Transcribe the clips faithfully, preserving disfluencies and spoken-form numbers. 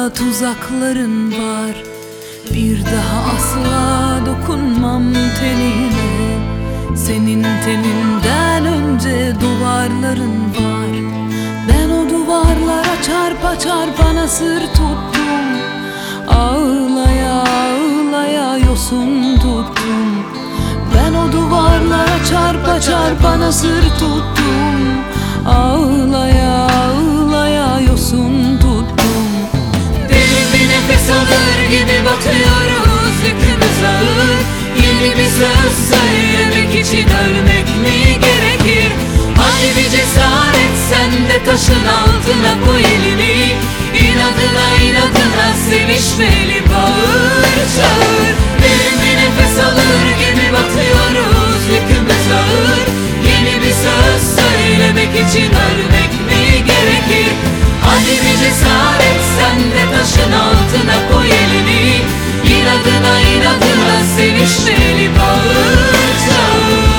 yolda tuzakların var. Bir daha asla dokunmam tenine. Senin teninden önce duvarların var. Ben o duvarlara çarpa çarpa sır tuttum. Ağlaya ağlaya yosun tuttum. Ben o duvarlara çarpa çarpa sır tuttum. Ağlaya ağlaya yosun tuttum. Derin bir nefes alır gibi batıyoruz, yükümüz ağır. Yeni bir söz söylemek için ölmek mi gerekir? Hadi bir cesaret, sen de taşın altına koy elini. İnadına inadına sevişmeli, bağır çağır. Derin bir nefes alır gibi batıyoruz, yükümüz ağır. Yeni bir söz söylemek için ölmek mi gerekir? Hadi bir cesaret, sen de taşın altına koy elini. İnadına inadına sevişmeli, bağır çağır.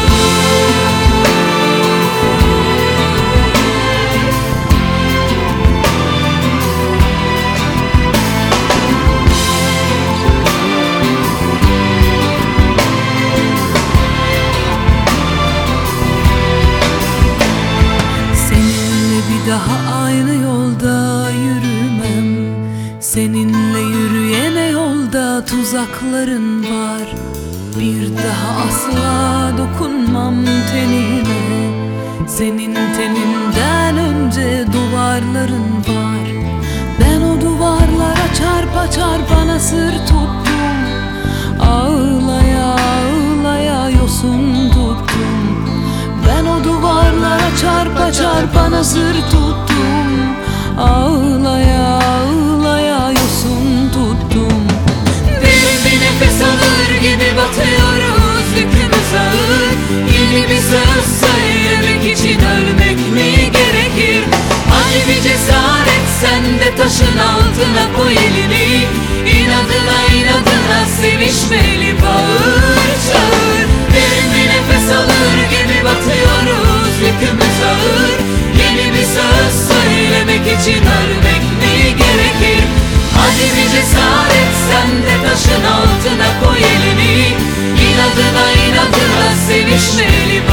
Daha aynı yolda yürümem. Seninle yürüyene yolda tuzakların var. Bir daha asla dokunmam tenine. Senin teninden önce duvarların var. Ben o duvarlara çarpa çarpa sır tuttum. Ağlaya ağlaya yosun tuttum. Ben o duvarlara çarpa çarpa sır tuttum. Ağlaya ağlaya yosun tuttum. Derin bir nefes alır gibi batıyoruz, yükümüz ağır. Yeni bir söz söylemek için ölmek mi gerekir? Hadi bir cesaret, sen de taşın altına koy elini. İnadına inadına sevişmeli, bağır çağır. Derin bir nefes alır gibi batıyoruz, yükümüz ağır. Yeni bir söz söylemek için ölmek mi gerekir? Hadi bir cesaret, sen de taşın altına koy elini. İnadına inadına sevişmeli,